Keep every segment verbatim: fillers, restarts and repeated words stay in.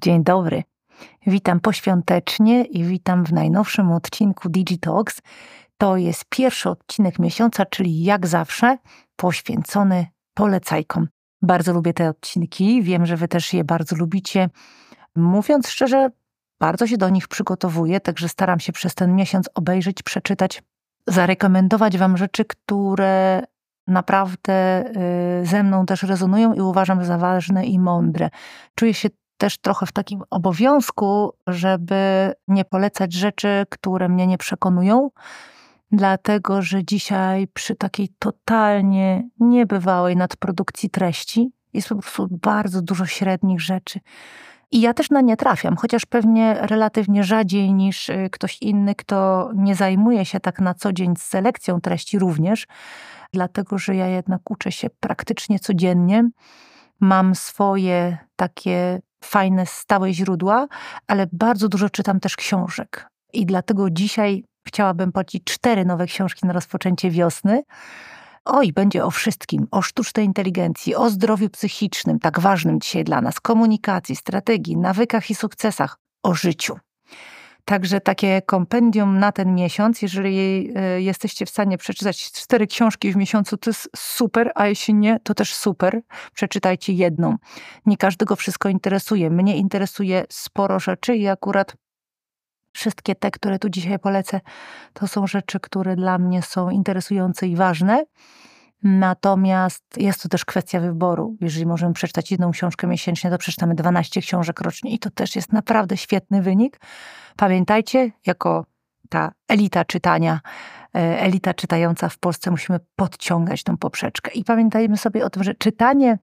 Dzień dobry. Witam poświątecznie i witam w najnowszym odcinku DigiTalks. To jest pierwszy odcinek miesiąca, czyli jak zawsze poświęcony polecajkom. Bardzo lubię te odcinki, wiem, że wy też je bardzo lubicie. Mówiąc szczerze, bardzo się do nich przygotowuję, także staram się przez ten miesiąc obejrzeć, przeczytać, zarekomendować wam rzeczy, które naprawdę ze mną też rezonują i uważam za ważne i mądre. Czuję się też trochę w takim obowiązku, żeby nie polecać rzeczy, które mnie nie przekonują, dlatego że dzisiaj przy takiej totalnie niebywałej nadprodukcji treści jest po prostu bardzo dużo średnich rzeczy. I ja też na nie trafiam, chociaż pewnie relatywnie rzadziej niż ktoś inny, kto nie zajmuje się tak na co dzień z selekcją treści również, dlatego że ja jednak uczę się praktycznie codziennie. Mam swoje takie fajne, stałe źródła, ale bardzo dużo czytam też książek. I dlatego dzisiaj chciałabym polecić cztery nowe książki na rozpoczęcie wiosny. Oj, będzie o wszystkim. O sztucznej inteligencji, o zdrowiu psychicznym, tak ważnym dzisiaj dla nas, komunikacji, strategii, nawykach i sukcesach, o życiu. Także takie kompendium na ten miesiąc, jeżeli jesteście w stanie przeczytać cztery książki w miesiącu, to jest super, a jeśli nie, to też super. Przeczytajcie jedną. Nie każdego wszystko interesuje. Mnie interesuje sporo rzeczy i akurat wszystkie te, które tu dzisiaj polecę, to są rzeczy, które dla mnie są interesujące i ważne. Natomiast jest to też kwestia wyboru. Jeżeli możemy przeczytać jedną książkę miesięcznie, to przeczytamy dwanaście książek rocznie i to też jest naprawdę świetny wynik. Pamiętajcie, jako ta elita czytania, elita czytająca w Polsce, musimy podciągać tą poprzeczkę. I pamiętajmy sobie o tym, że czytanie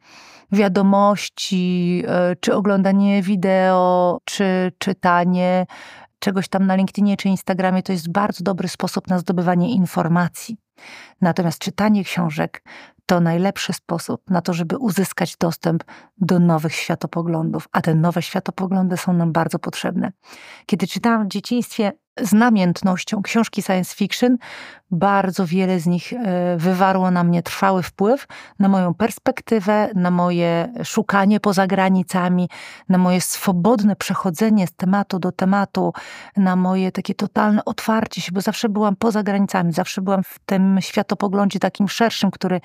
wiadomości, czy oglądanie wideo, czy czytanie czegoś tam na LinkedInie czy Instagramie, to jest bardzo dobry sposób na zdobywanie informacji. Natomiast czytanie książek to najlepszy sposób na to, żeby uzyskać dostęp do nowych światopoglądów, a te nowe światopoglądy są nam bardzo potrzebne. Kiedy czytałam w dzieciństwie z namiętnością książki science fiction, bardzo wiele z nich wywarło na mnie trwały wpływ, na moją perspektywę, na moje szukanie poza granicami, na moje swobodne przechodzenie z tematu do tematu, na moje takie totalne otwarcie się, bo zawsze byłam poza granicami, zawsze byłam w tym światopoglądzie takim szerszym, który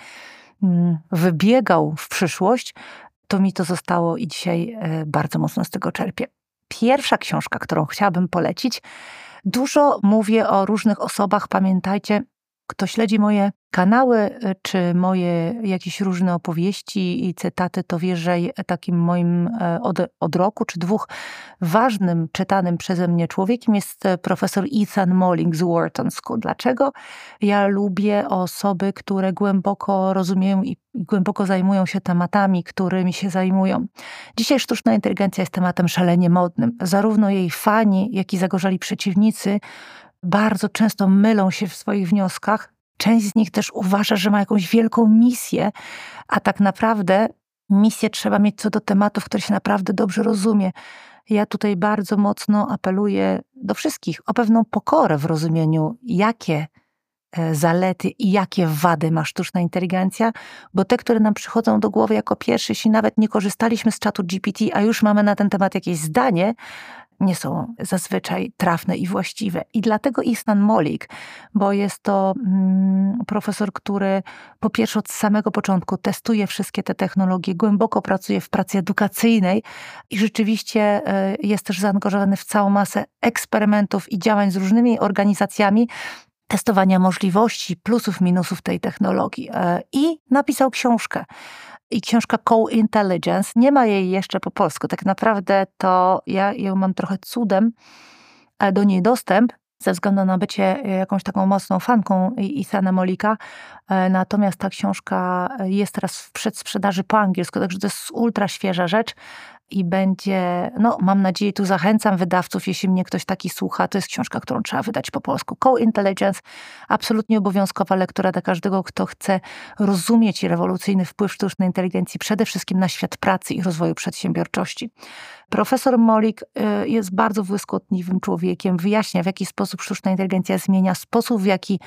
wybiegał w przyszłość, to mi to zostało i dzisiaj bardzo mocno z tego czerpię. Pierwsza książka, którą chciałabym polecić, dużo mówię o różnych osobach, pamiętajcie, kto śledzi moje kanały, czy moje jakieś różne opowieści i cytaty, to wie, że takim moim od, od roku czy dwóch ważnym, czytanym przeze mnie człowiekiem jest profesor Ethan Molling z Wharton School. Dlaczego? Ja lubię osoby, które głęboko rozumieją i głęboko zajmują się tematami, którymi się zajmują. Dzisiaj sztuczna inteligencja jest tematem szalenie modnym. Zarówno jej fani, jak i zagorzali przeciwnicy bardzo często mylą się w swoich wnioskach. Część z nich też uważa, że ma jakąś wielką misję, a tak naprawdę misję trzeba mieć co do tematów, które się naprawdę dobrze rozumie. Ja tutaj bardzo mocno apeluję do wszystkich o pewną pokorę w rozumieniu, jakie zalety i jakie wady ma sztuczna inteligencja, bo te, które nam przychodzą do głowy jako pierwsze, jeśli nawet nie korzystaliśmy z czatu G P T, a już mamy na ten temat jakieś zdanie, nie są zazwyczaj trafne i właściwe. I dlatego Ethan Molling, bo jest to mm, profesor, który po pierwsze od samego początku testuje wszystkie te technologie, głęboko pracuje w pracy edukacyjnej i rzeczywiście y, jest też zaangażowany w całą masę eksperymentów i działań z różnymi organizacjami, testowania możliwości, plusów, minusów tej technologii. Y, I napisał książkę. I książka Co-Intelligence, nie ma jej jeszcze po polsku. Tak naprawdę to ja ją mam trochę cudem do niej dostęp, ze względu na bycie jakąś taką mocną fanką Ethana Mollinga. Natomiast ta książka jest teraz w przedsprzedaży po angielsku, także to jest ultra świeża rzecz i będzie, no mam nadzieję, tu zachęcam wydawców, jeśli mnie ktoś taki słucha, to jest książka, którą trzeba wydać po polsku. Co-Intelligence, absolutnie obowiązkowa lektura dla każdego, kto chce rozumieć rewolucyjny wpływ sztucznej inteligencji przede wszystkim na świat pracy i rozwoju przedsiębiorczości. Profesor Molling jest bardzo błyskotliwym człowiekiem, wyjaśnia, w jaki sposób sztuczna inteligencja zmienia sposób, w jaki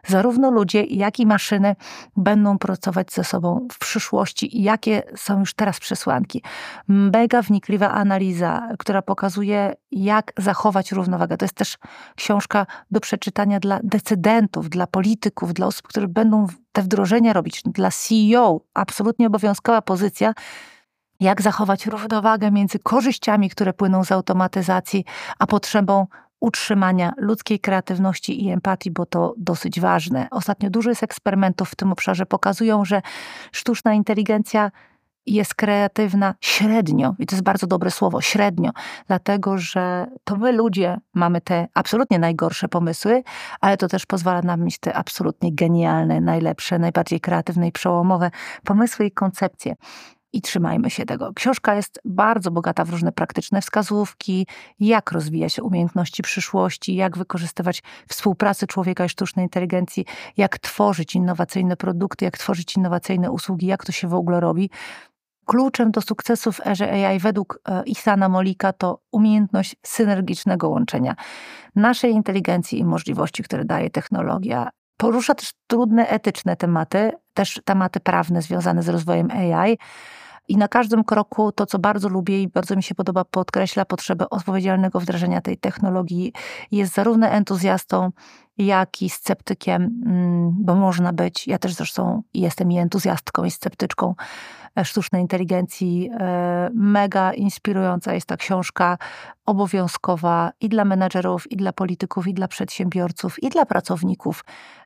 zarówno ludzie, jak i maszyny będą pracować ze sobą w przyszłości i jakie są już teraz przesłanki. Mega wnikliwa analiza, która pokazuje, jak zachować równowagę. To jest też książka do przeczytania dla decydentów, dla polityków, dla osób, które będą te wdrożenia robić, dla C E O. Absolutnie obowiązkowa pozycja, jak zachować równowagę między korzyściami, które płyną z automatyzacji, a potrzebą utrzymania ludzkiej kreatywności i empatii, bo to dosyć ważne. Ostatnio dużo jest eksperymentów w tym obszarze, pokazują, że sztuczna inteligencja jest kreatywna średnio, i to jest bardzo dobre słowo, średnio, dlatego że to my ludzie mamy te absolutnie najgorsze pomysły, ale to też pozwala nam mieć te absolutnie genialne, najlepsze, najbardziej kreatywne i przełomowe pomysły i koncepcje. I trzymajmy się tego. Książka jest bardzo bogata w różne praktyczne wskazówki, jak rozwijać umiejętności przyszłości, jak wykorzystywać współpracę człowieka i sztucznej inteligencji, jak tworzyć innowacyjne produkty, jak tworzyć innowacyjne usługi, jak to się w ogóle robi. Kluczem do sukcesu w erze A I według Ihsana Mollika to umiejętność synergicznego łączenia naszej inteligencji i możliwości, które daje technologia. Porusza też trudne etyczne tematy, też tematy prawne związane z rozwojem A I. I na każdym kroku to, co bardzo lubię i bardzo mi się podoba, podkreśla potrzebę odpowiedzialnego wdrażania tej technologii. Jest zarówno entuzjastą, jak i sceptykiem, bo można być, ja też zresztą jestem i entuzjastką, i sceptyczką sztucznej inteligencji. Mega inspirująca jest ta książka, obowiązkowa i dla menedżerów, i dla polityków, i dla przedsiębiorców, i dla pracowników.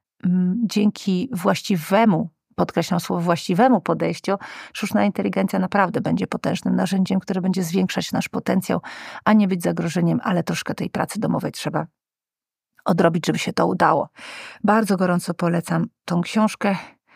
Dzięki właściwemu, podkreślam słowo właściwemu podejściu, sztuczna inteligencja naprawdę będzie potężnym narzędziem, które będzie zwiększać nasz potencjał, a nie być zagrożeniem, ale troszkę tej pracy domowej trzeba odrobić, żeby się to udało. Bardzo gorąco polecam tą książkę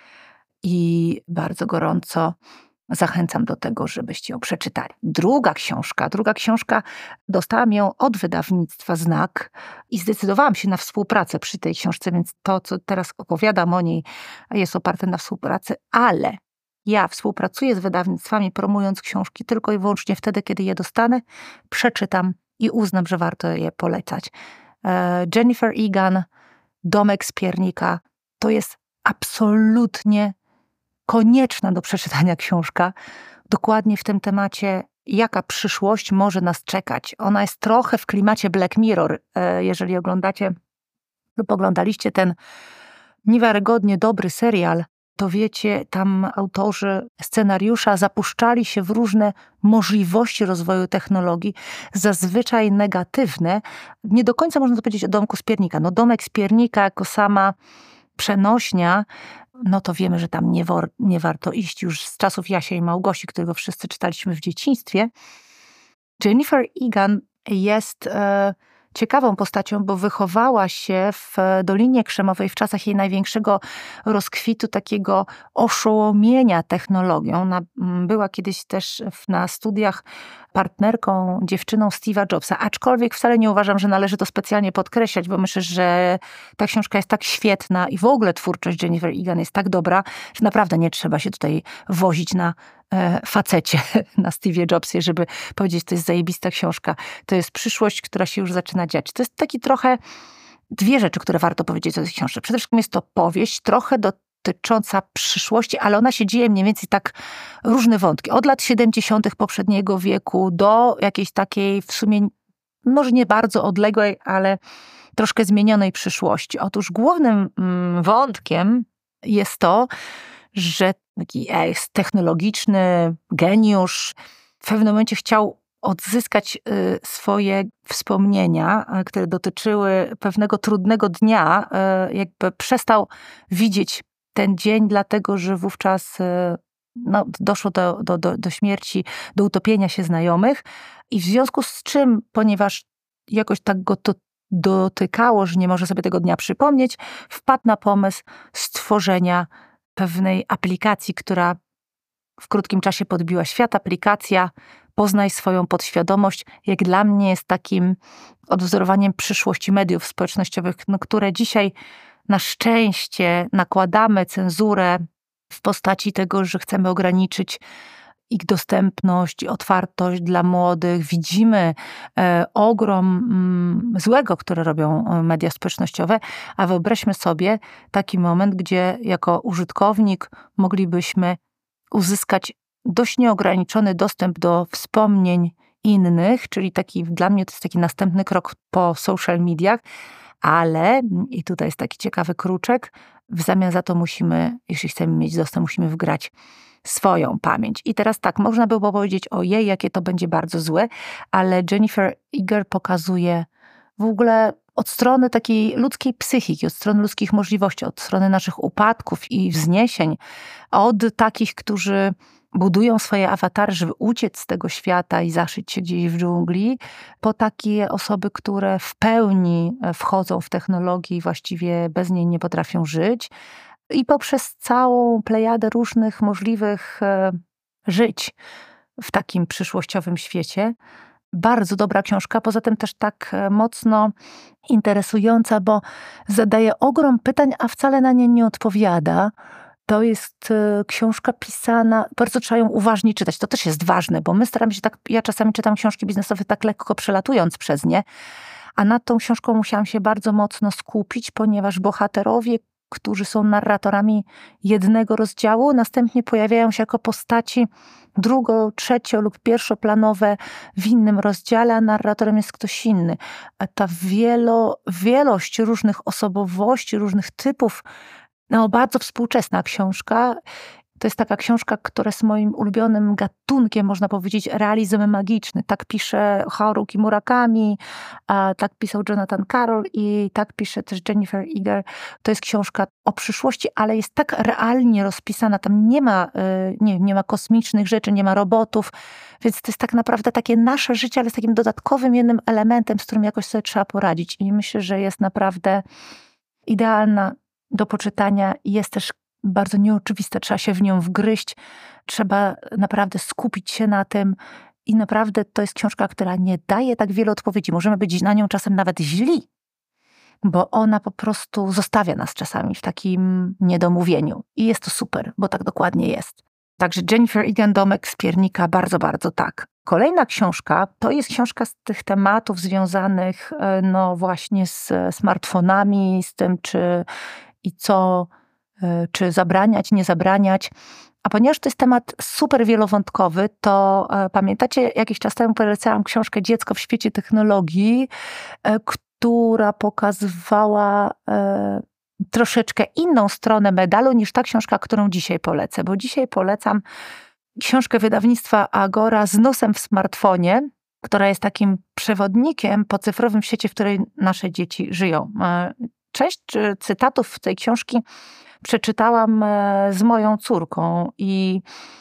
i bardzo gorąco zachęcam do tego, żebyście ją przeczytali. Druga książka, druga książka, dostałam ją od wydawnictwa Znak i zdecydowałam się na współpracę przy tej książce, więc to, co teraz opowiadam o niej, jest oparte na współpracy, ale ja współpracuję z wydawnictwami, promując książki tylko i wyłącznie wtedy, kiedy je dostanę, przeczytam i uznam, że warto je polecać. Jennifer Egan, Domek z piernika, to jest absolutnie konieczna do przeczytania książka, dokładnie w tym temacie, jaka przyszłość może nas czekać. Ona jest trochę w klimacie Black Mirror. Jeżeli oglądacie lub oglądaliście ten niewiarygodnie dobry serial, to wiecie, tam autorzy scenariusza zapuszczali się w różne możliwości rozwoju technologii, zazwyczaj negatywne. Nie do końca można to powiedzieć o Domku z piernika. No Domek z piernika jako sama przenośnia, no to wiemy, że tam nie, wor, nie warto iść już z czasów Jasia i Małgosi, którego wszyscy czytaliśmy w dzieciństwie. Jennifer Egan jest e, ciekawą postacią, bo wychowała się w Dolinie Krzemowej w czasach jej największego rozkwitu, takiego oszołomienia technologią. Ona była kiedyś też na studiach partnerką, dziewczyną Steve'a Jobsa, aczkolwiek wcale nie uważam, że należy to specjalnie podkreślać, bo myślę, że ta książka jest tak świetna i w ogóle twórczość Jennifer Egan jest tak dobra, że naprawdę nie trzeba się tutaj wozić na e, facecie, na Steve'ie Jobsie, żeby powiedzieć, to jest zajebista książka. To jest przyszłość, która się już zaczyna dziać. To jest taki trochę dwie rzeczy, które warto powiedzieć o tej książce. Przede wszystkim jest to powieść, trochę do dotycząca przyszłości, ale ona się dzieje mniej więcej tak różne wątki. Od lat siedemdziesiątych poprzedniego wieku do jakiejś takiej w sumie może nie bardzo odległej, ale troszkę zmienionej przyszłości. Otóż głównym wątkiem jest to, że taki technologiczny geniusz w pewnym momencie chciał odzyskać swoje wspomnienia, które dotyczyły pewnego trudnego dnia. Jakby przestał widzieć ten dzień, dlatego że wówczas no, doszło do, do, do, do śmierci, do utopienia się znajomych i w związku z czym, ponieważ jakoś tak go to dotykało, że nie może sobie tego dnia przypomnieć, wpadł na pomysł stworzenia pewnej aplikacji, która w krótkim czasie podbiła świat. Aplikacja Poznaj swoją podświadomość, jak dla mnie jest takim odwzorowaniem przyszłości mediów społecznościowych, no, które dzisiaj na szczęście nakładamy cenzurę w postaci tego, że chcemy ograniczyć ich dostępność i otwartość dla młodych. Widzimy e, ogrom mm, złego, które robią media społecznościowe, a wyobraźmy sobie taki moment, gdzie jako użytkownik moglibyśmy uzyskać dość nieograniczony dostęp do wspomnień innych, czyli taki, dla mnie to jest taki następny krok po social mediach, ale, i tutaj jest taki ciekawy kruczek, w zamian za to musimy, jeśli chcemy mieć dostęp, musimy wgrać swoją pamięć. I teraz tak, można by było powiedzieć, ojej, jakie to będzie bardzo złe, ale Jennifer Eger pokazuje w ogóle od strony takiej ludzkiej psychiki, od strony ludzkich możliwości, od strony naszych upadków i wzniesień, od takich, którzy budują swoje awatary, żeby uciec z tego świata i zaszyć się gdzieś w dżungli, po takie osoby, które w pełni wchodzą w technologię i właściwie bez niej nie potrafią żyć, i poprzez całą plejadę różnych możliwych e, żyć w takim przyszłościowym świecie. Bardzo dobra książka, poza tym też tak mocno interesująca, bo zadaje ogrom pytań, a wcale na nie nie odpowiada. To jest książka pisana, bardzo trzeba ją uważnie czytać. To też jest ważne, bo my staramy się tak, ja czasami czytam książki biznesowe tak lekko przelatując przez nie, a nad tą książką musiałam się bardzo mocno skupić, ponieważ bohaterowie, którzy są narratorami jednego rozdziału, następnie pojawiają się jako postaci drugo-, trzecio- lub pierwszoplanowe w innym rozdziale, a narratorem jest ktoś inny. A ta wielo, wielość różnych osobowości, różnych typów, no bardzo współczesna książka. To jest taka książka, która jest moim ulubionym gatunkiem, można powiedzieć, realizm magiczny. Tak pisze Haruki Murakami, a tak pisał Jonathan Carroll i tak pisze też Jennifer Eger. To jest książka o przyszłości, ale jest tak realnie rozpisana. Tam nie ma, nie, nie ma kosmicznych rzeczy, nie ma robotów, więc to jest tak naprawdę takie nasze życie, ale z takim dodatkowym jednym elementem, z którym jakoś sobie trzeba poradzić. I myślę, że jest naprawdę idealna do poczytania i jest też bardzo nieoczywiste, trzeba się w nią wgryźć, trzeba naprawdę skupić się na tym i naprawdę to jest książka, która nie daje tak wiele odpowiedzi. Możemy być na nią czasem nawet źli, bo ona po prostu zostawia nas czasami w takim niedomówieniu. I jest to super, bo tak dokładnie jest. Także Jennifer Egan, Domek z piernika, bardzo, bardzo tak. Kolejna książka to jest książka z tych tematów związanych no właśnie z smartfonami, z tym czy i co, czy zabraniać, nie zabraniać. A ponieważ to jest temat super wielowątkowy, to e, pamiętacie, jakiś czas temu polecałam książkę Dziecko w świecie technologii, e, która pokazywała e, troszeczkę inną stronę medalu niż ta książka, którą dzisiaj polecę. Bo dzisiaj polecam książkę wydawnictwa Agora z nosem w smartfonie, która jest takim przewodnikiem po cyfrowym świecie, w którym nasze dzieci żyją. E, Część cytatów tej książki przeczytałam z moją córką i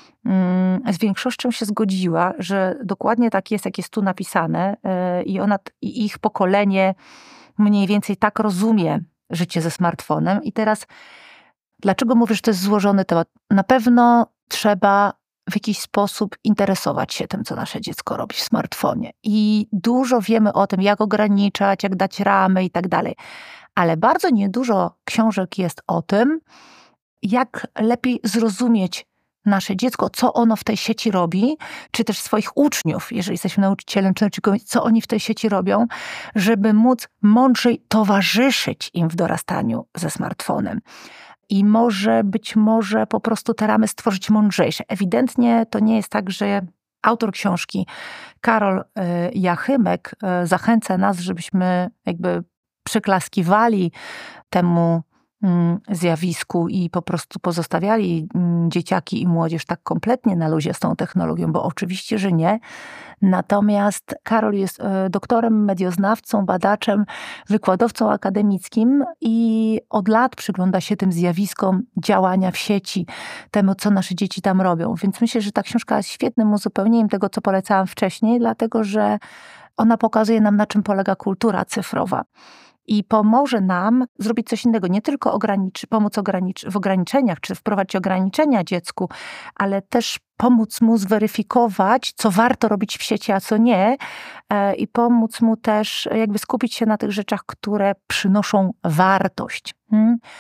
z większością się zgodziła, że dokładnie tak jest, jak jest tu napisane i ona, i ich pokolenie mniej więcej tak rozumie życie ze smartfonem. I teraz, dlaczego mówię, że to jest złożony temat? Na pewno trzeba w jakiś sposób interesować się tym, co nasze dziecko robi w smartfonie. I dużo wiemy o tym, jak ograniczać, jak dać ramy i tak dalej. Ale bardzo niedużo książek jest o tym, jak lepiej zrozumieć nasze dziecko, co ono w tej sieci robi, czy też swoich uczniów, jeżeli jesteśmy nauczycielem, czy co oni w tej sieci robią, żeby móc mądrzej towarzyszyć im w dorastaniu ze smartfonem. I może być może po prostu te ramy stworzyć mądrzejsze. Ewidentnie to nie jest tak, że autor książki, Karol Jachymek, zachęca nas, żebyśmy jakby przyklaskiwali temu zjawisku i po prostu pozostawiali dzieciaki i młodzież tak kompletnie na luzie z tą technologią, bo oczywiście, że nie. Natomiast Karol jest doktorem, medioznawcą, badaczem, wykładowcą akademickim i od lat przygląda się tym zjawiskom działania w sieci, temu, co nasze dzieci tam robią. Więc myślę, że ta książka jest świetnym uzupełnieniem tego, co polecałam wcześniej, dlatego że ona pokazuje nam, na czym polega kultura cyfrowa. I pomoże nam zrobić coś innego, nie tylko ograniczy, pomóc ogranicz, w ograniczeniach, czy wprowadzić ograniczenia dziecku, ale też pomóc mu zweryfikować, co warto robić w sieci, a co nie, i pomóc mu też jakby skupić się na tych rzeczach, które przynoszą wartość.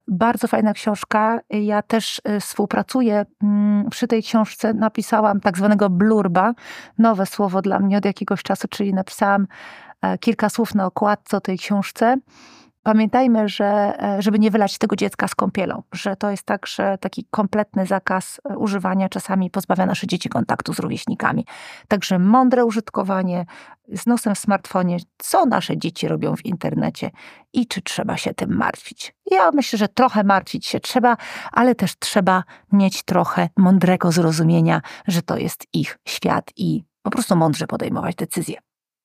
Bardzo fajna książka. Ja też współpracuję przy tej książce. Napisałam tak zwanego blurba, nowe słowo dla mnie od jakiegoś czasu, czyli napisałam kilka słów na okładce o tej książce. Pamiętajmy, że żeby nie wylać tego dziecka z kąpielą, że to jest tak, że taki kompletny zakaz używania czasami pozbawia nasze dzieci kontaktu z rówieśnikami. Także mądre użytkowanie z nosem w smartfonie, co nasze dzieci robią w internecie i czy trzeba się tym martwić. Ja myślę, że trochę martwić się trzeba, ale też trzeba mieć trochę mądrego zrozumienia, że to jest ich świat i po prostu mądrze podejmować decyzje.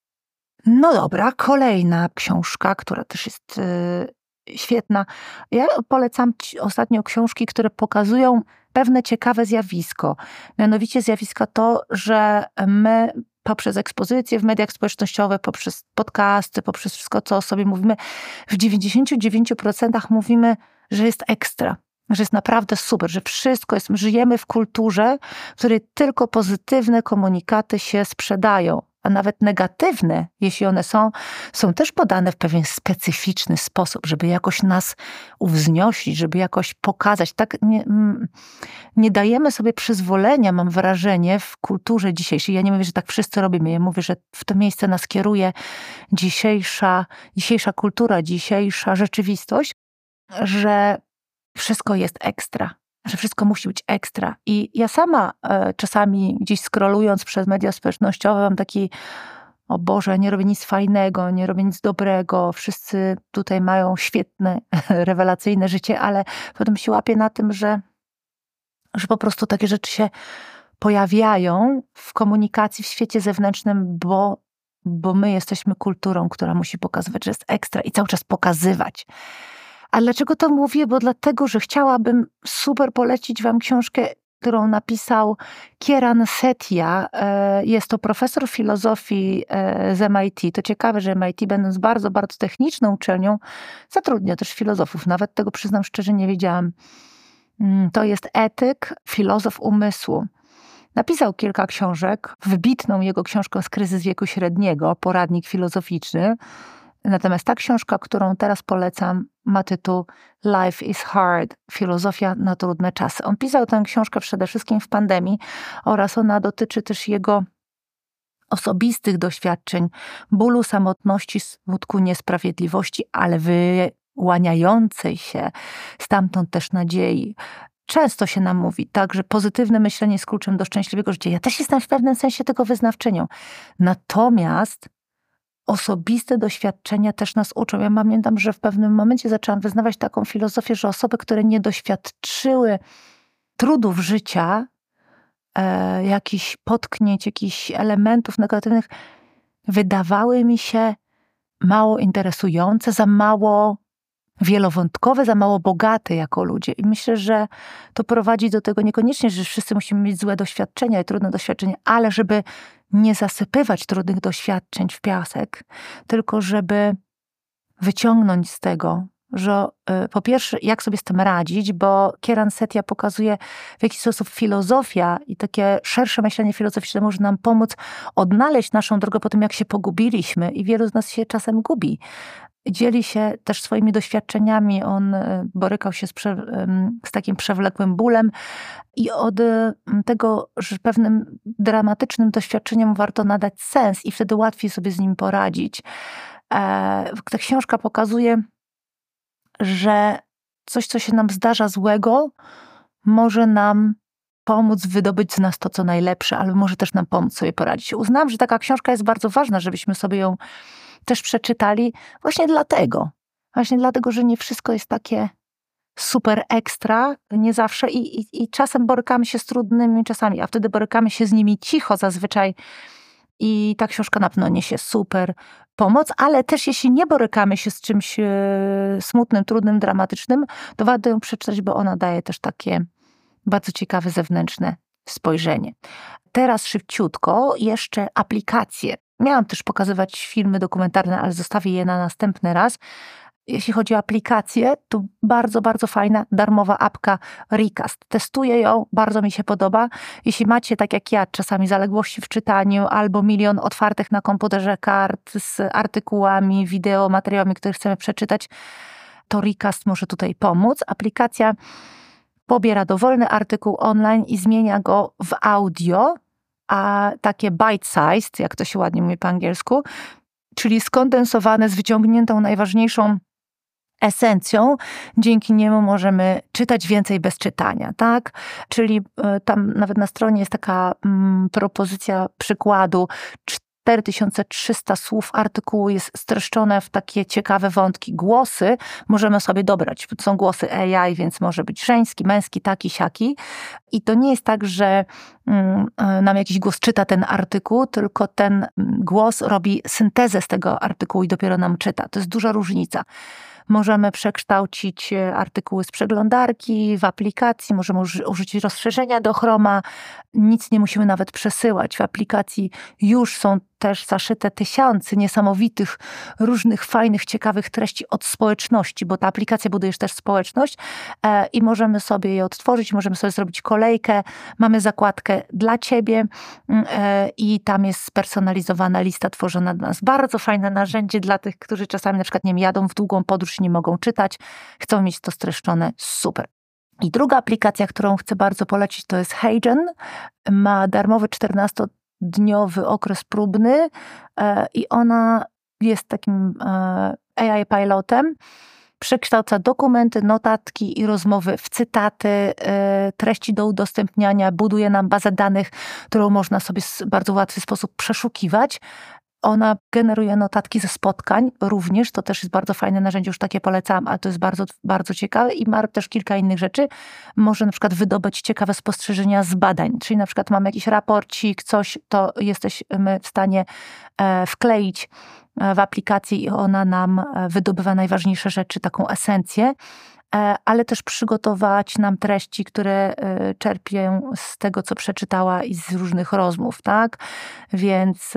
No dobra, kolejna książka, która też jest y, świetna. Ja polecam ci ostatnio książki, które pokazują pewne ciekawe zjawisko. Mianowicie zjawisko to, że my poprzez ekspozycje w mediach społecznościowych, poprzez podcasty, poprzez wszystko, co o sobie mówimy, w dziewięćdziesięciu dziewięciu procentach mówimy, że jest ekstra. Że jest naprawdę super, że wszystko jest, żyjemy w kulturze, w której tylko pozytywne komunikaty się sprzedają, a nawet negatywne, jeśli one są, są też podane w pewien specyficzny sposób, żeby jakoś nas uwznosić, żeby jakoś pokazać. Tak nie, nie dajemy sobie przyzwolenia, mam wrażenie, w kulturze dzisiejszej. Ja nie mówię, że tak wszyscy robimy. Ja mówię, że w to miejsce nas kieruje dzisiejsza, dzisiejsza kultura, dzisiejsza rzeczywistość, że wszystko jest ekstra, że wszystko musi być ekstra. I ja sama e, czasami gdzieś scrollując przez media społecznościowe mam taki, o Boże, nie robię nic fajnego, nie robię nic dobrego, wszyscy tutaj mają świetne, rewelacyjne życie, ale potem się łapię na tym, że, że po prostu takie rzeczy się pojawiają w komunikacji w świecie zewnętrznym, bo, bo my jesteśmy kulturą, która musi pokazywać, że jest ekstra i cały czas pokazywać. A dlaczego to mówię? Bo dlatego, że chciałabym super polecić wam książkę, którą napisał Kieran Setia. Jest to profesor filozofii z M I T. To ciekawe, że M I T, będąc bardzo, bardzo techniczną uczelnią, zatrudnia też filozofów. Nawet tego, przyznam szczerze, nie wiedziałam. To jest etyk, filozof umysłu. Napisał kilka książek. Wybitną jego książką jest Kryzys wieku średniego, poradnik filozoficzny. Natomiast ta książka, którą teraz polecam, ma tytuł Life is Hard. Filozofia na trudne czasy. On pisał tę książkę przede wszystkim w pandemii oraz ona dotyczy też jego osobistych doświadczeń, bólu, samotności, smutku, niesprawiedliwości, ale wyłaniającej się stamtąd też nadziei. Często się nam mówi tak, że pozytywne myślenie jest kluczem do szczęśliwego życia. Ja też jestem w pewnym sensie tego wyznawczynią. Natomiast osobiste doświadczenia też nas uczą. Ja pamiętam, że w pewnym momencie zaczęłam wyznawać taką filozofię, że osoby, które nie doświadczyły trudów życia, e, jakichś potknięć, jakichś elementów negatywnych, wydawały mi się mało interesujące, za mało wielowątkowe, za mało bogate jako ludzie. I myślę, że to prowadzi do tego niekoniecznie, że wszyscy musimy mieć złe doświadczenia i trudne doświadczenia, ale żeby nie zasypywać trudnych doświadczeń w piasek, tylko żeby wyciągnąć z tego, że y, po pierwsze, jak sobie z tym radzić, bo Kieran Setia pokazuje, w jaki sposób filozofia i takie szersze myślenie filozoficzne może nam pomóc odnaleźć naszą drogę po tym, jak się pogubiliśmy i wielu z nas się czasem gubi. Dzieli się też swoimi doświadczeniami. On borykał się z, prze, z takim przewlekłym bólem i od tego, że pewnym dramatycznym doświadczeniom warto nadać sens i wtedy łatwiej sobie z nim poradzić. Ta książka pokazuje, że coś, co się nam zdarza złego, może nam pomóc wydobyć z nas to, co najlepsze, ale może też nam pomóc sobie poradzić. Uznałam, że taka książka jest bardzo ważna, żebyśmy sobie ją też przeczytali właśnie dlatego. Właśnie dlatego, że nie wszystko jest takie super ekstra, nie zawsze i, i, i czasem borykamy się z trudnymi czasami, a wtedy borykamy się z nimi cicho zazwyczaj i ta książka na pewno niesie super pomoc, ale też jeśli nie borykamy się z czymś e, smutnym, trudnym, dramatycznym, to warto ją przeczytać, bo ona daje też takie bardzo ciekawe zewnętrzne spojrzenie. Teraz szybciutko jeszcze aplikacje. Miałam też pokazywać filmy dokumentalne, ale zostawię je na następny raz. Jeśli chodzi o aplikację, to bardzo, bardzo fajna, darmowa apka Recast. Testuję ją, bardzo mi się podoba. Jeśli macie, tak jak ja, czasami zaległości w czytaniu albo milion otwartych na komputerze kart z artykułami, wideo, materiałami, które chcemy przeczytać, Toricast może tutaj pomóc. Aplikacja pobiera dowolny artykuł online i zmienia go w audio, a takie bite-sized, jak to się ładnie mówi po angielsku, czyli skondensowane z wyciągniętą najważniejszą esencją, dzięki niemu możemy czytać więcej bez czytania, tak? Czyli tam nawet na stronie jest taka mm, propozycja przykładu. cztery tysiące trzysta słów artykułu jest streszczone w takie ciekawe wątki. Głosy możemy sobie dobrać. Są głosy A I, więc może być żeński, męski, taki, siaki. I to nie jest tak, że mm, nam jakiś głos czyta ten artykuł, tylko ten głos robi syntezę z tego artykułu i dopiero nam czyta. To jest duża różnica. Możemy przekształcić artykuły z przeglądarki w aplikacji, możemy użyć rozszerzenia do Chroma. Nic nie musimy nawet przesyłać. W aplikacji już są też zaszyte tysiące niesamowitych, różnych fajnych, ciekawych treści od społeczności, bo ta aplikacja buduje też społeczność e, i możemy sobie je odtworzyć, możemy sobie zrobić kolejkę. Mamy zakładkę dla ciebie e, i tam jest spersonalizowana lista tworzona dla nas. Bardzo fajne narzędzie dla tych, którzy czasami na przykład nie wiem, jadą w długą podróż i nie mogą czytać, chcą mieć to streszczone. Super. I druga aplikacja, którą chcę bardzo polecić, to jest HeyGen. Ma darmowy czternastodniowy okres próbny i ona jest takim A I pilotem. Przekształca dokumenty, notatki i rozmowy w cytaty, treści do udostępniania, buduje nam bazę danych, którą można sobie w bardzo łatwy sposób przeszukiwać. Ona generuje notatki ze spotkań również, to też jest bardzo fajne narzędzie, już takie polecam, ale to jest bardzo, bardzo ciekawe i ma też kilka innych rzeczy. Może na przykład wydobyć ciekawe spostrzeżenia z badań, czyli na przykład mamy jakiś raporcik, coś, to jesteśmy w stanie wkleić w aplikację i ona nam wydobywa najważniejsze rzeczy, taką esencję, ale też przygotować nam treści, które czerpię z tego, co przeczytała i z różnych rozmów, tak? Więc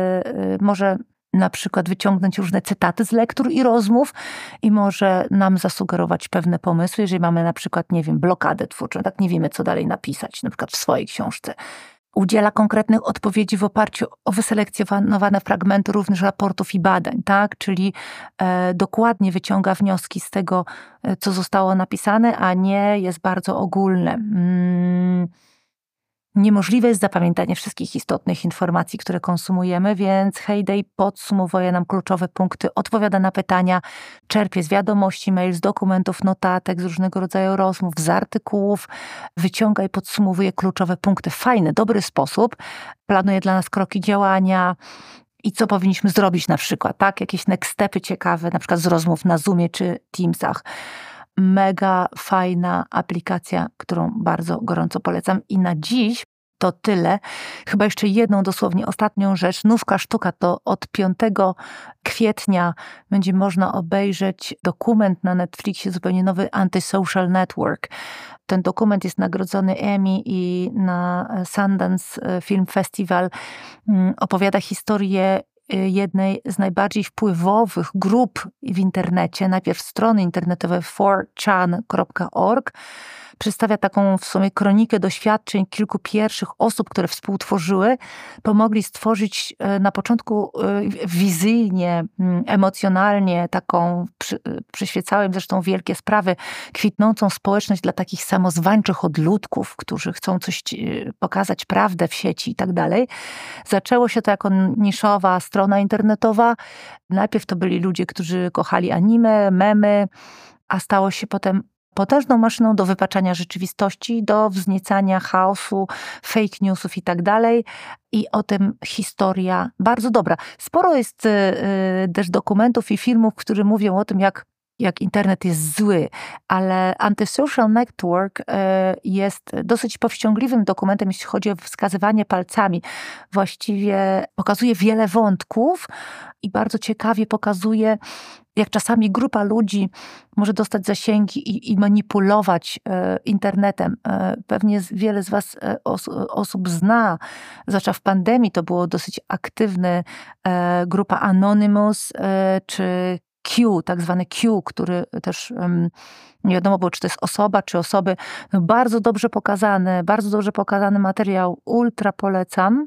może na przykład wyciągnąć różne cytaty z lektur i rozmów i może nam zasugerować pewne pomysły, jeżeli mamy na przykład, nie wiem, blokadę twórczą, tak nie wiemy, co dalej napisać, na przykład w swojej książce. Udziela konkretnych odpowiedzi w oparciu o wyselekcjonowane fragmenty również raportów i badań, tak? Czyli e, dokładnie wyciąga wnioski z tego, co zostało napisane, a nie jest bardzo ogólne. Mm. Niemożliwe jest zapamiętanie wszystkich istotnych informacji, które konsumujemy, więc Heyday podsumowuje nam kluczowe punkty, odpowiada na pytania, czerpie z wiadomości, mail, z dokumentów, notatek, z różnego rodzaju rozmów, z artykułów, wyciąga i podsumowuje kluczowe punkty. Fajny, dobry sposób. Planuje dla nas kroki działania i co powinniśmy zrobić na przykład, tak? Jakieś next stepy ciekawe, na przykład z rozmów na Zoomie czy Teamsach. Mega fajna aplikacja, którą bardzo gorąco polecam. I na dziś to tyle. Chyba jeszcze jedną dosłownie ostatnią rzecz. Nówka sztuka to od piątego kwietnia będzie można obejrzeć dokument na Netflixie, zupełnie nowy Antisocial Network. Ten dokument jest nagrodzony Emmy i na Sundance Film Festival. Opowiada historię jednej z najbardziej wpływowych grup w internecie, najpierw strony internetowej four chan kropka org, przedstawia taką w sumie kronikę doświadczeń kilku pierwszych osób, które współtworzyły, pomogli stworzyć na początku wizyjnie, emocjonalnie taką, przyświecały im zresztą wielkie sprawy, kwitnącą społeczność dla takich samozwańczych odludków, którzy chcą coś pokazać, prawdę w sieci i tak dalej. Zaczęło się to jako niszowa strona internetowa. Najpierw to byli ludzie, którzy kochali anime, memy, a stało się potem potężną maszyną do wypaczania rzeczywistości, do wzniecania chaosu, fake newsów i tak dalej. I o tym historia bardzo dobra. Sporo jest y, też dokumentów i filmów, które mówią o tym, jak jak internet jest zły, ale Antisocial Network jest dosyć powściągliwym dokumentem, jeśli chodzi o wskazywanie palcami. Właściwie pokazuje wiele wątków i bardzo ciekawie pokazuje, jak czasami grupa ludzi może dostać zasięgi i, i manipulować e, internetem. E, pewnie wiele z was e, os, osób zna, zwłaszcza w pandemii to było dosyć aktywne, e, grupa Anonymous e, czy Q, tak zwany Q, który też um, nie wiadomo było, czy to jest osoba, czy osoby. No, bardzo dobrze pokazany, bardzo dobrze pokazany materiał, ultra polecam.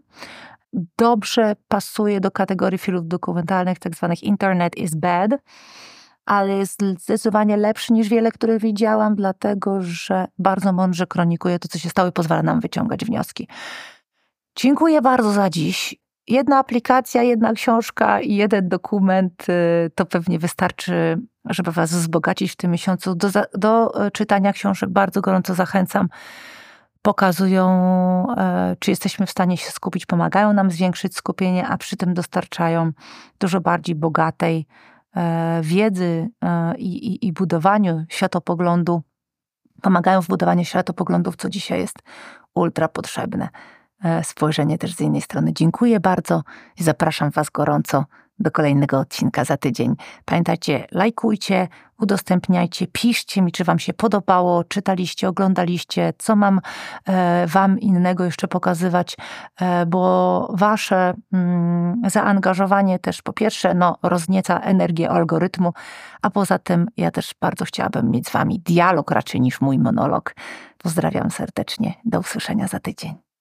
Dobrze pasuje do kategorii filmów dokumentalnych, tak zwanych Internet is Bad. ale jest zdecydowanie lepszy niż wiele, które widziałam, dlatego że bardzo mądrze kronikuje to, co się stało i pozwala nam wyciągać wnioski. Dziękuję bardzo za dziś. Jedna aplikacja, jedna książka i jeden dokument to pewnie wystarczy, żeby was wzbogacić w tym miesiącu. Do, do czytania książek bardzo gorąco zachęcam. Pokazują, czy jesteśmy w stanie się skupić, pomagają nam zwiększyć skupienie, a przy tym dostarczają dużo bardziej bogatej wiedzy i, i, i budowaniu światopoglądu. Pomagają w budowaniu światopoglądów, co dzisiaj jest ultra potrzebne. Spojrzenie też z innej strony. Dziękuję bardzo i zapraszam was gorąco do kolejnego odcinka za tydzień. Pamiętajcie, lajkujcie, udostępniajcie, piszcie mi, czy wam się podobało, czytaliście, oglądaliście, co mam e, wam innego jeszcze pokazywać, e, bo wasze mm, zaangażowanie też po pierwsze no, roznieca energię algorytmu, a poza tym ja też bardzo chciałabym mieć z wami dialog raczej niż mój monolog. Pozdrawiam serdecznie. Do usłyszenia za tydzień.